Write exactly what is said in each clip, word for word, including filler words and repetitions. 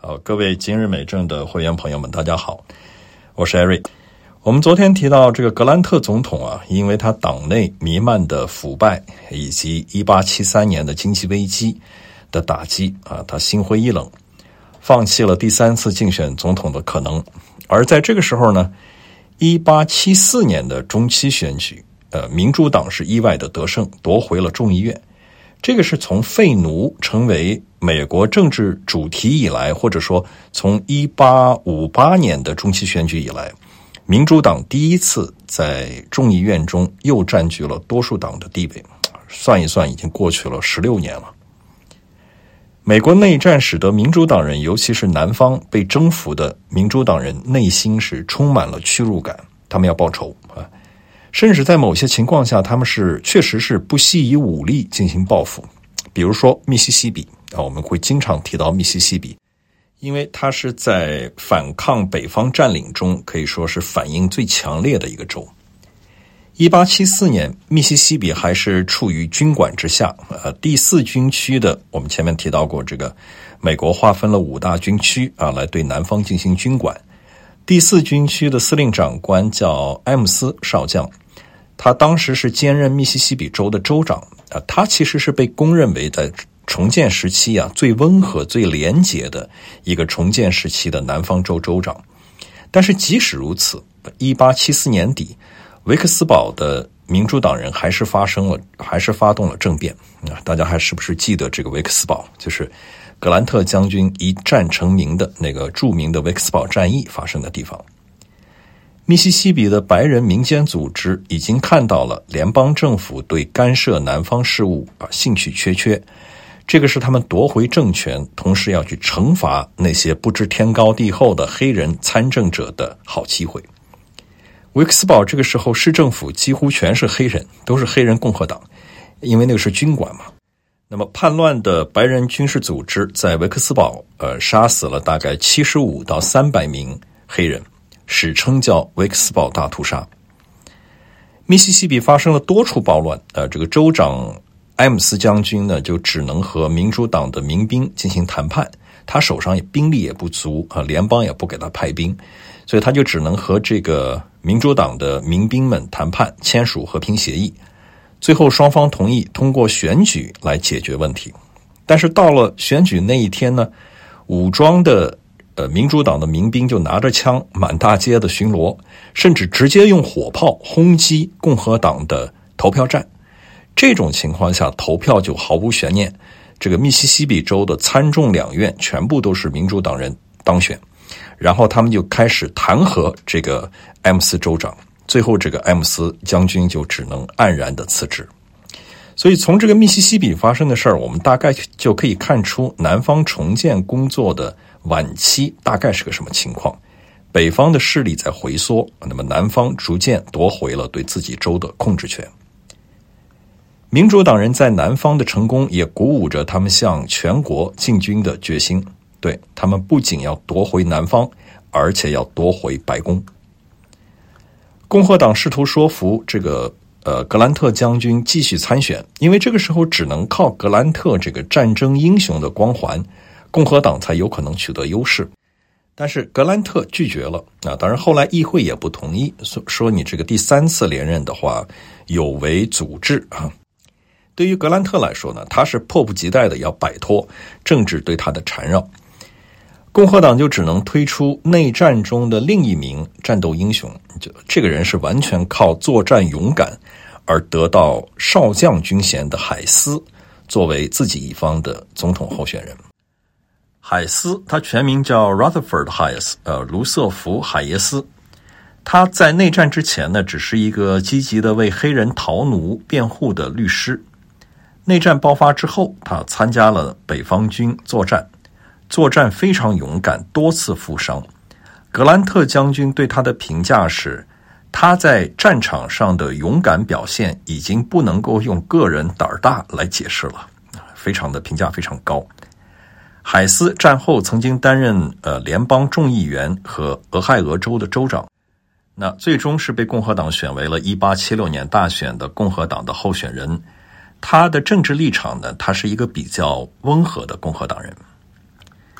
好，各位今日美政的会员朋友们，大家好，我是艾瑞。我们昨天提到这个格兰特总统啊，因为他党内弥漫的腐败以及一八七三年的经济危机的打击啊，他心灰意冷，放弃了第三次竞选总统的可能。而在这个时候呢，一八七四年的中期选举，呃，民主党是意外的得胜，夺回了众议院。这个是从废奴成为美国政治主题以来，或者说从一八五八年的中期选举以来，民主党第一次在众议院中又占据了多数党的地位。算一算，已经过去了十六年了。美国内战使得民主党人，尤其是南方被征服的民主党人，内心是充满了屈辱感，他们要报仇啊！甚至在某些情况下，他们是确实是不惜以武力进行报复。比如说密西西比啊，我们会经常提到密西西比，因为它是在反抗北方占领中可以说是反应最强烈的一个州。一八七四年，密西西比还是处于军管之下，呃，第四军区的，我们前面提到过，这个美国划分了五大军区啊，来对南方进行军管。第四军区的司令长官叫埃姆斯少将，他当时是兼任密西西比州的州长啊，他其实是被公认为在重建时期啊最温和、最廉洁的一个重建时期的南方州州长。但是即使如此，一八七四年底，维克斯堡的民主党人还是发生了，还是发动了政变啊！大家还是不是记得这个维克斯堡，就是格兰特将军一战成名的那个著名的维克斯堡战役发生的地方。密西西比的白人民间组织已经看到了联邦政府对干涉南方事务啊兴趣缺缺，这个是他们夺回政权，同时要去惩罚那些不知天高地厚的黑人参政者的好机会。维克斯堡这个时候市政府几乎全是黑人，都是黑人共和党，因为那个是军管嘛。那么叛乱的白人军事组织在维克斯堡呃杀死了大概七十五到三百名黑人，史称叫维克斯堡大屠杀。密西西比发生了多处暴乱，呃，这个州长埃姆斯将军呢，就只能和民主党的民兵进行谈判，他手上也兵力也不足啊，联邦也不给他派兵，所以他就只能和这个民主党的民兵们谈判，签署和平协议。最后双方同意通过选举来解决问题。但是到了选举那一天呢，武装的呃，民主党的民兵就拿着枪满大街的巡逻，甚至直接用火炮轰击共和党的投票站。这种情况下，投票就毫无悬念，这个密西西比州的参众两院全部都是民主党人当选，然后他们就开始弹劾这个埃姆斯州长，最后这个埃姆斯将军就只能黯然的辞职。所以从这个密西西比发生的事儿，我们大概就可以看出南方重建工作的晚期大概是个什么情况。北方的势力在回缩，那么南方逐渐夺回了对自己州的控制权。民主党人在南方的成功也鼓舞着他们向全国进军的决心，对，他们不仅要夺回南方，而且要夺回白宫。共和党试图说服这个呃格兰特将军继续参选，因为这个时候只能靠格兰特这个战争英雄的光环，共和党才有可能取得优势。但是格兰特拒绝了啊，当然后来议会也不同意，说说你这个第三次连任的话有违祖制啊。对于格兰特来说呢，他是迫不及待的要摆脱政治对他的缠绕。共和党就只能推出内战中的另一名战斗英雄，就这个人是完全靠作战勇敢而得到少将军衔的海斯作为自己一方的总统候选人。海斯他全名叫 Rutherford Hayes， 呃，卢瑟福·海耶斯。他在内战之前呢，只是一个积极的为黑人逃奴辩护的律师。内战爆发之后，他参加了北方军作战，作战非常勇敢，多次负伤。格兰特将军对他的评价是，他在战场上的勇敢表现已经不能够用个人胆儿大来解释了，非常的评价非常高。海斯战后曾经担任呃联邦众议员和俄亥俄州的州长，那最终是被共和党选为了一八七六年大选的共和党的候选人。他的政治立场呢，他是一个比较温和的共和党人。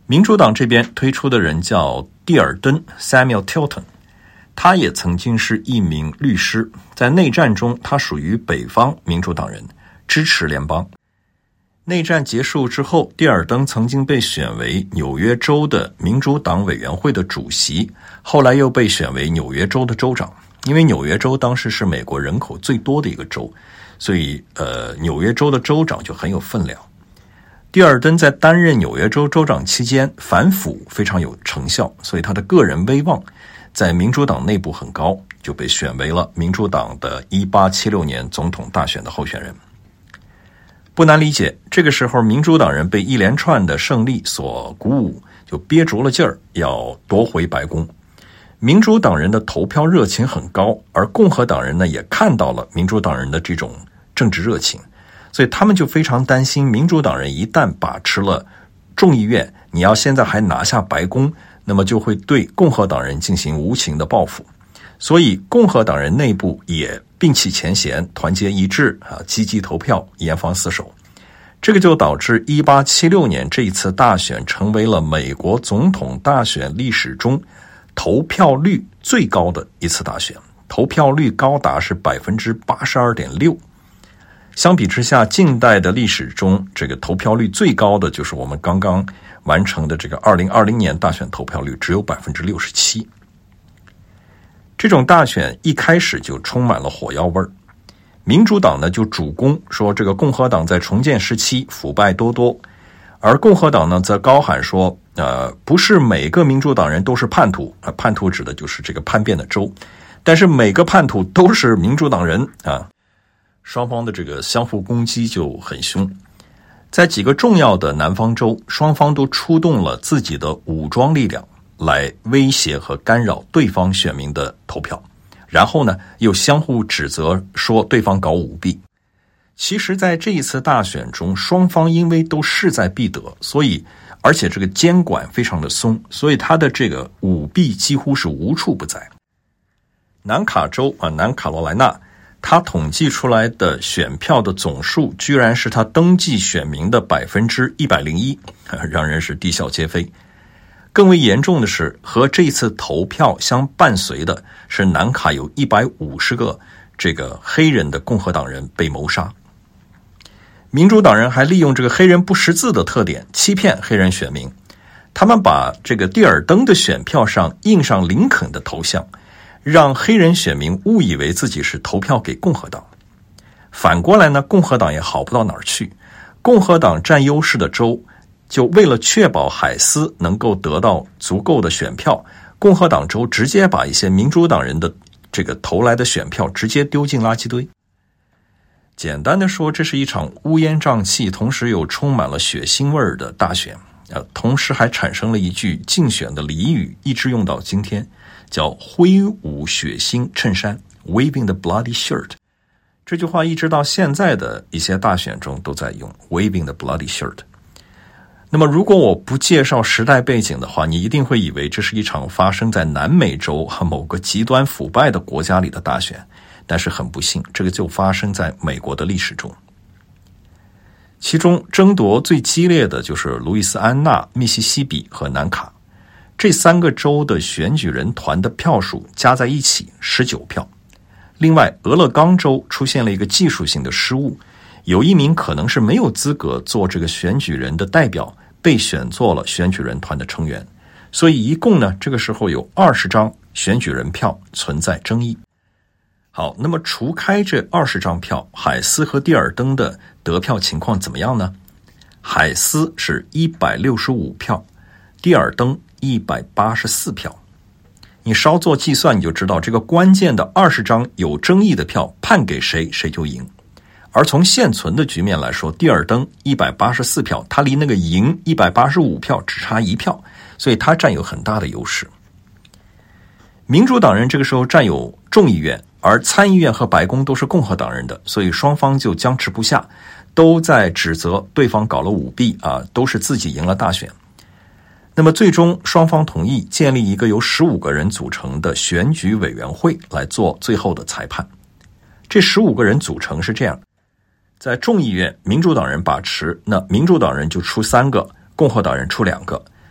民主党这边推出的人叫蒂尔登 Samuel Tilton， 他也曾经是一名律师，在内战中他属于北方民主党人，支持联邦。内战结束之后，蒂尔登曾经被选为纽约州的民主党委员会的主席，后来又被选为纽约州的州长。因为纽约州当时是美国人口最多的一个州，所以呃，纽约州的州长就很有分量。蒂尔登在担任纽约州州长期间反腐非常有成效，所以他的个人威望在民主党内部很高，就被选为了民主党的一八七六年总统大选的候选人。不难理解，这个时候民主党人被一连串的胜利所鼓舞，就憋足了劲儿要夺回白宫。民主党人的投票热情很高，而共和党人呢也看到了民主党人的这种政治热情，所以他们就非常担心民主党人一旦把持了众议院，你要现在还拿下白宫，那么就会对共和党人进行无情的报复。所以共和党人内部也摒弃前嫌，团结一致啊，积极投票，严防死守。这个就导致一八七六年这一次大选成为了美国总统大选历史中投票率最高的一次大选，投票率高达是 百分之八十二点六。 相比之下，近代的历史中这个投票率最高的就是我们刚刚完成的这个二零二零年大选，投票率只有 百分之六十七。 这种大选一开始就充满了火药味儿。民主党呢就主攻说这个共和党在重建时期腐败多多，而共和党呢则高喊说呃，不是每个民主党人都是叛徒，呃，叛徒指的就是这个叛变的州，但是每个叛徒都是民主党人啊。双方的这个相互攻击就很凶。在几个重要的南方州，双方都出动了自己的武装力量来威胁和干扰对方选民的投票，然后呢又相互指责说对方搞舞弊。其实在这一次大选中，双方因为都势在必得，所以而且这个监管非常的松，所以他的这个舞弊几乎是无处不在。南卡州啊，南卡罗来纳，他统计出来的选票的总数居然是他登记选民的 百分之一百零一， 让人是啼笑皆非。更为严重的是，和这次投票相伴随的是南卡有一百五十个这个黑人的共和党人被谋杀。民主党人还利用这个黑人不识字的特点欺骗黑人选民，他们把这个蒂尔登的选票上印上林肯的头像，让黑人选民误以为自己是投票给共和党。反过来呢，共和党也好不到哪儿去，共和党占优势的州，就为了确保海斯能够得到足够的选票，共和党州直接把一些民主党人的这个投来的选票直接丢进垃圾堆。简单的说，这是一场乌烟瘴气，同时又充满了血腥味儿的大选，呃，同时还产生了一句竞选的俚语，一直用到今天，叫挥舞血腥衬衫 Waving the bloody shirt。 这句话一直到现在的一些大选中都在用 Waving the bloody shirt。 那么如果我不介绍时代背景的话，你一定会以为这是一场发生在南美洲某个极端腐败的国家里的大选，但是很不幸，这个就发生在美国的历史中。其中争夺最激烈的就是路易斯安那、密西西比和南卡，这三个州的选举人团的票数加在一起十九票。另外，俄勒冈州出现了一个技术性的失误，有一名可能是没有资格做这个选举人的代表被选做了选举人团的成员，所以一共呢，这个时候有二十张选举人票存在争议。好，那么除开这二十张票，海斯和蒂尔登的得票情况怎么样呢？海斯是一百六十五票，蒂尔登一百八十四票。你稍作计算，你就知道这个关键的二十张有争议的票判给谁，谁就赢。而从现存的局面来说，蒂尔登一百八十四票，他离那个赢一百八十五票只差一票，所以他占有很大的优势。民主党人这个时候占有众议院，而参议院和白宫都是共和党人的，所以双方就僵持不下，都在指责对方搞了舞弊啊，都是自己赢了大选。那么最终双方同意建立一个由十五个人组成的选举委员会来做最后的裁判。这十五个人组成是这样，在众议院民主党人把持，那民主党人就出三个，共和党人出两个。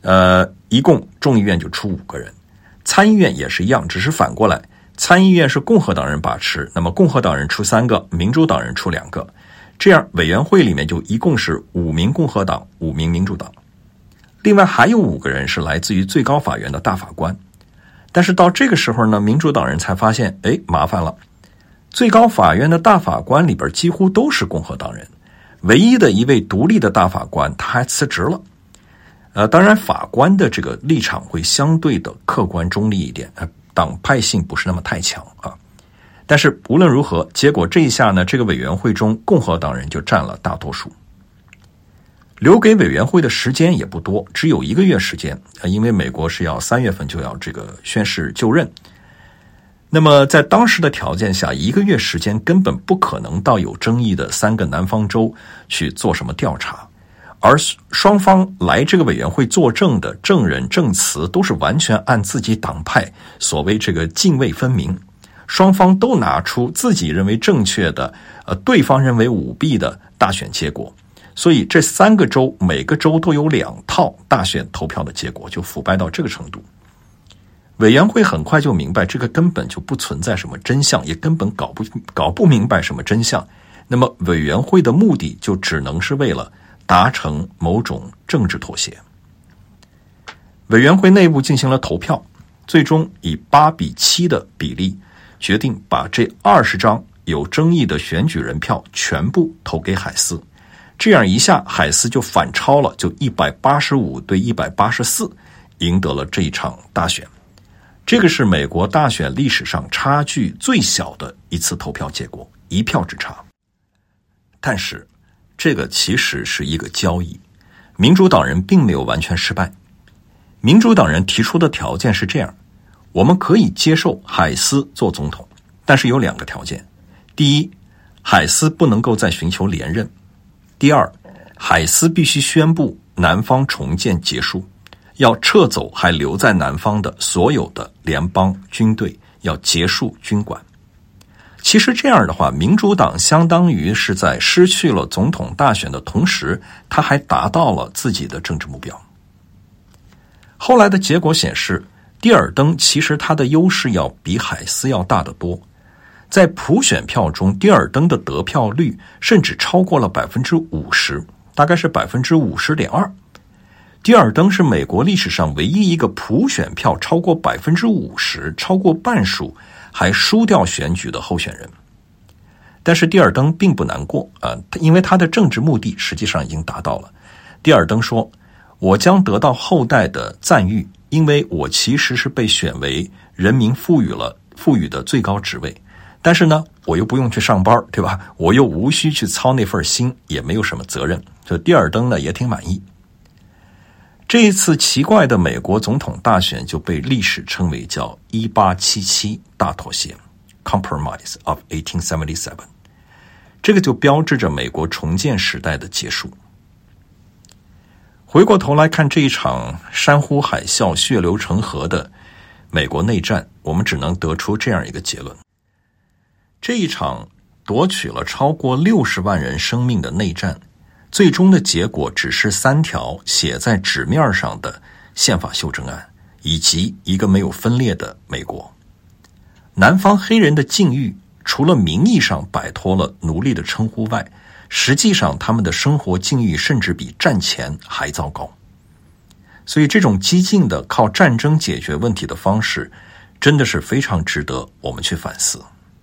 呃，一共众议院就出五个人，参议院也是一样，只是反过来，参议院是共和党人把持，那么共和党人出三个，民主党人出两个，这样委员会里面就一共是五名共和党，五名民主党。另外还有五个人是来自于最高法院的大法官，但是到这个时候呢，民主党人才发现，哎，麻烦了，最高法院的大法官里边几乎都是共和党人，唯一的一位独立的大法官他还辞职了。呃，当然法官的这个立场会相对的客观中立一点，呃，党派性不是那么太强啊。但是无论如何，结果这一下呢，这个委员会中共和党人就占了大多数。留给委员会的时间也不多，只有一个月时间，因为美国是要三月份就要这个宣誓就任。那么在当时的条件下，一个月时间根本不可能到有争议的三个南方州去做什么调查，而双方来这个委员会作证的证人证词都是完全按自己党派所谓这个泾渭分明，双方都拿出自己认为正确的，呃，对方认为舞弊的大选结果。所以这三个州每个州都有两套大选投票的结果，就腐败到这个程度。委员会很快就明白这个根本就不存在什么真相，也根本搞不搞不明白什么真相。那么委员会的目的就只能是为了达成某种政治妥协。委员会内部进行了投票，最终以八比七的比例决定把这二十张有争议的选举人票全部投给海斯。这样一下，海斯就反超了，就一百八十五对一百八十四，赢得了这一场大选。这个是美国大选历史上差距最小的一次投票结果，一票之差。但是，这个其实是一个交易，民主党人并没有完全失败。民主党人提出的条件是这样：我们可以接受海斯做总统，但是有两个条件。第一，海斯不能够再寻求连任。第二，海斯必须宣布南方重建结束，要撤走还留在南方的所有的联邦军队，要结束军管。其实这样的话，民主党相当于是在失去了总统大选的同时，他还达到了自己的政治目标。后来的结果显示，蒂尔登其实他的优势要比海斯要大得多。在普选票中，蒂尔登的得票率甚至超过了 百分之五十， 大概是 百分之五十点二。 蒂尔登是美国历史上唯一一个普选票超过 百分之五十， 超过半数还输掉选举的候选人。但是蒂尔登并不难过啊，因为他的政治目的实际上已经达到了。蒂尔登说，我将得到后代的赞誉，因为我其实是被选为人民赋予了赋予的最高职位，但是呢，我又不用去上班，对吧？我又无需去操那份心，也没有什么责任。所以蒂尔登呢也挺满意。这一次奇怪的美国总统大选就被历史称为叫一八七七大妥协 Compromise of eighteen seventy-seven， 这个就标志着美国重建时代的结束。回过头来看这一场山呼海啸、血流成河的美国内战，我们只能得出这样一个结论：这一场夺取了超过六十万人生命的内战，最终的结果只是三条写在纸面上的宪法修正案，以及一个没有分裂的美国。南方黑人的境遇，除了名义上摆脱了奴隶的称呼外，实际上他们的生活境遇甚至比战前还糟糕。所以这种激进的靠战争解决问题的方式，真的是非常值得我们去反思。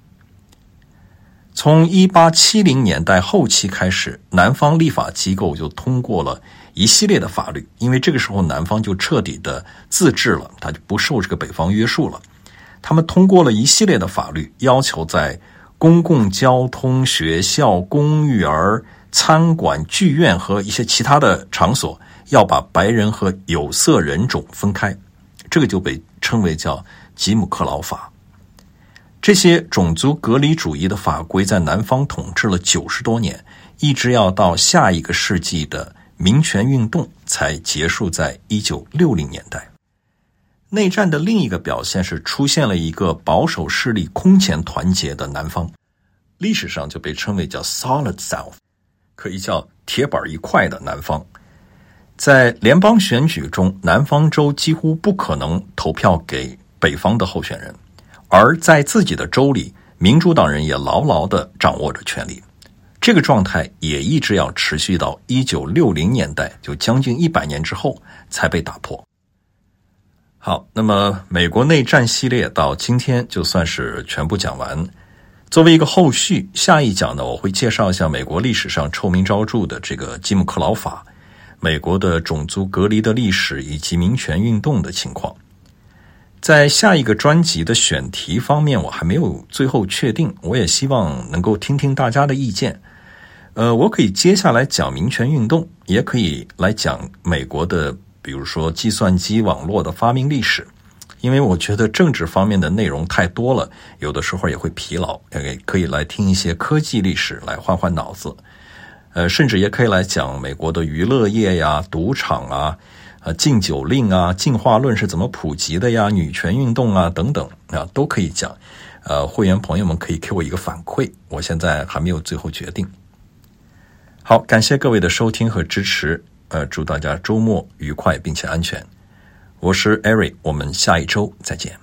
从一八七零年代后期开始，南方立法机构就通过了一系列的法律，因为这个时候南方就彻底的自治了，它就不受这个北方约束了。他们通过了一系列的法律，要求在公共交通、学校、公园、餐馆、剧院和一些其他的场所要把白人和有色人种分开，这个就被称为叫吉姆克劳法。这些种族隔离主义的法规在南方统治了九十多年，一直要到下一个世纪的民权运动才结束在一九六零年代。内战的另一个表现是出现了一个保守势力空前团结的南方，历史上就被称为叫 Solid South， 可以叫铁板一块的南方。 在联邦选举中，南方州几乎不可能投票给北方的候选人，而在自己的州里，民主党人也牢牢地掌握着权力。这个状态也一直要持续到一九六零年代，就将近一百年之后才被打破。好，那么美国内战系列到今天就算是全部讲完。作为一个后续，下一讲呢，我会介绍一下美国历史上臭名昭著的这个吉姆克劳法，美国的种族隔离的历史以及民权运动的情况。在下一个专辑的选题方面，我还没有最后确定，我也希望能够听听大家的意见。呃，我可以接下来讲民权运动，也可以来讲美国的比如说计算机网络的发明历史，因为我觉得政治方面的内容太多了，有的时候也会疲劳，也可以来听一些科技历史来换换脑子。呃，甚至也可以来讲美国的娱乐业呀、赌场啊、呃禁酒令啊、进化论是怎么普及的呀、女权运动啊等等啊，都可以讲。呃，会员朋友们可以给我一个反馈，我现在还没有最后决定。好，感谢各位的收听和支持。呃，祝大家周末愉快并且安全。我是 Eric， 我们下一周再见。